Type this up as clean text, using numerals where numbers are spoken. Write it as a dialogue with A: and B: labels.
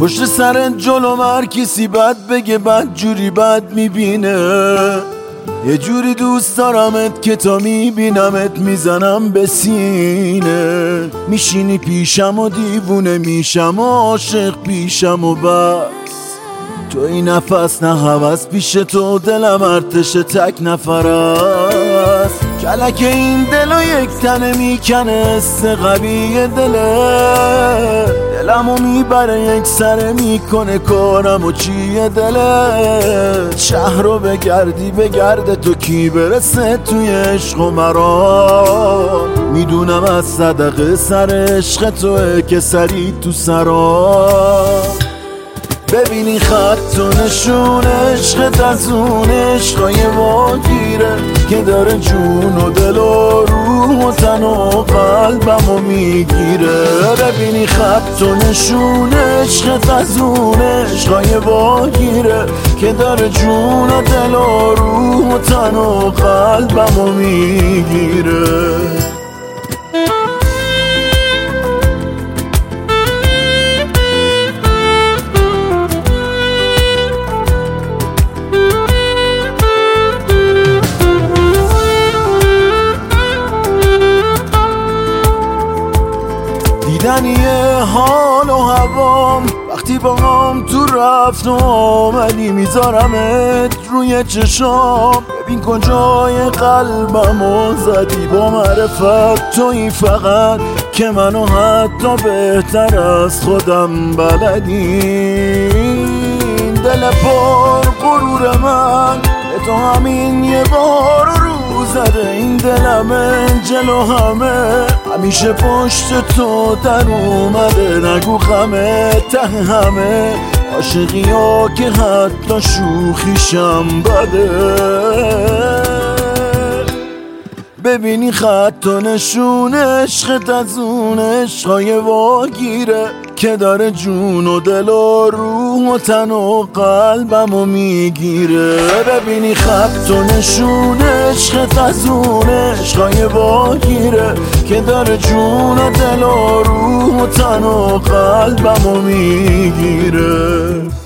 A: پشت سر جلو هر کسی بد بگه بد جوری بد میبینه. یه جوری دوست دارمت که تا میبینمت میزنم به سینه. میشینی پیشم و دیوونه میشم و عاشق پیشم و بس. تو این نفس نه هوس پیش تو دلم ارتش تک نفر است. کلک این دلو یک تنه میکنه است قوی دله. دلمو میبره یک سره میکنه کارمو چیه دله. شهر رو بگردی بگرده تو کی برسه توی عشق و مرا. میدونم از صدقه سر عشق توه که سری تو سرا. ببینی خط و نشون عشقت از اون عشقای واگیره که داره جون و دل و روح و تن و قلبمو میگیره. ببینی خط و نشون عشقت از اون عشقای واگیره که داره جون و دل و روح و تن و قلبمو میگیره. دیدنیه حال و هوام وقتی با هم تو رفت و آمدی. میذارمت روی چشام ببین کجای قلبمو زدی. با معرفت تویی فقط که منو حتی بهتر از خودم بلدی. دل پر غرور من به تو همین یه بار رو زده. این دلمه جلو همه همیشه پشت تو در اومده. نگو غمه ته همه عاشقی ها که حتی شوخیشم بده. ببینی خط و نشون عشقت از اون عشقای واگیره که داره جون و دل و روح و تن و قلبمو میگیره. ببینی خط و نشون عشقت از اون عشقای واگیره که داره جون و دل و روح و تن و قلبمو میگیره.